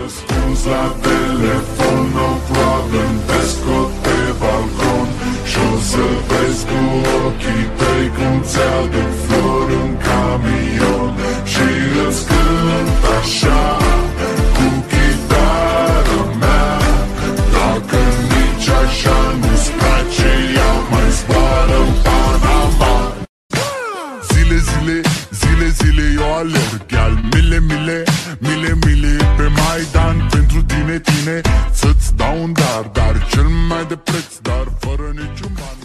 Răspuns la telefon, no problem, te scot pe balcon și-o să vezi cu ochii tăi cum ți-aduc flori în camion și îți cânt așa cu chitara mea. Dacă nici așa nu-ți place, ea mai zboară-n Panama. Zile, zile, zile, zile eu alerg, al mile, mile, mile, mile pe Maidan pentru tine, tine, să-ți dau un dar, dar cel mai de preț, dar fără niciun ban.